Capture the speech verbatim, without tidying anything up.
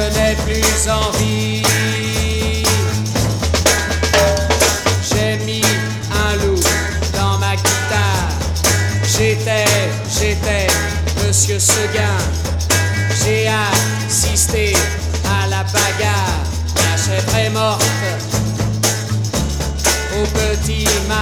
n'ai plus envie. J'ai mis un loup dans ma guitare. J'étais, j'étais Monsieur Seguin. J'ai assisté à la bagarre. La chèvre est morte au petit matin.